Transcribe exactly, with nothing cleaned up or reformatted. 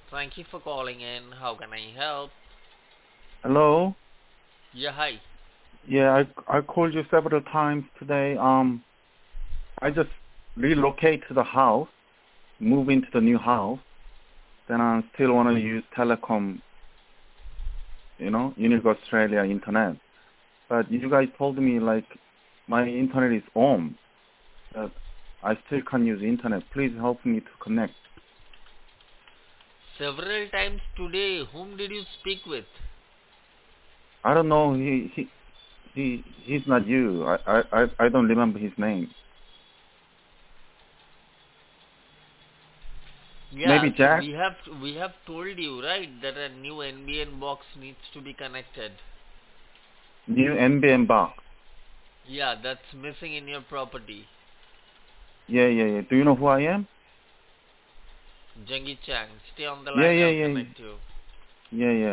Thank you for calling in. How can I help? Hello? Yeah, hi. Yeah, I I called you several times today. Um, I just relocate to the house, move into the new house. Then I still want to use telecom, you know, Unique Australia internet. But you guys told me like my internet is on, that I still can't use internet. Please help me to connect. Several times today, whom did you speak with? I don't know. He he he he's not you. I I I I don't remember his name. Yeah, Maybe so Jack. we have we have told you, right, that a new N B N box needs to be connected. New N B N box. Yeah, that's missing in your property. Yeah, yeah, yeah. Do you know who I am? Jengi Chang, stay on the Yeah, line, yeah, I'll yeah, connect you. yeah, yeah.